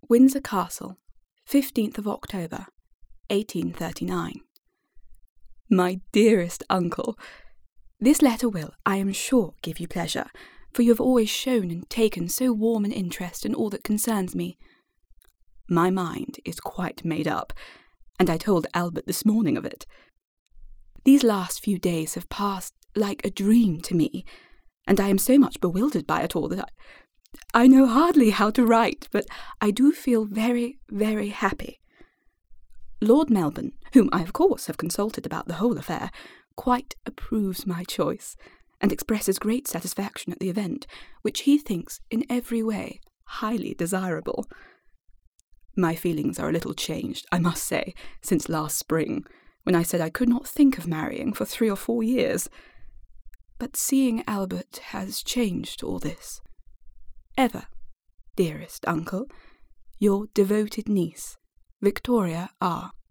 Windsor Castle, 15th of October, 1839. My dearest uncle, this letter will, I am sure, give you pleasure, for you have always shown and taken so warm an interest in all that concerns me. My mind is quite made up, and I told Albert this morning of it. These last few days have passed like a dream to me, and I am so much bewildered by it all that I know hardly how to write, but I do feel very, very happy. Lord Melbourne, whom I of course have consulted about the whole affair, quite approves my choice, and expresses great satisfaction at the event, which he thinks in every way highly desirable. My feelings are a little changed, I must say, since last spring, when I said I could not think of marrying for 3 or 4 years. But seeing Albert has changed all this. Ever, dearest uncle, your devoted niece, Victoria R.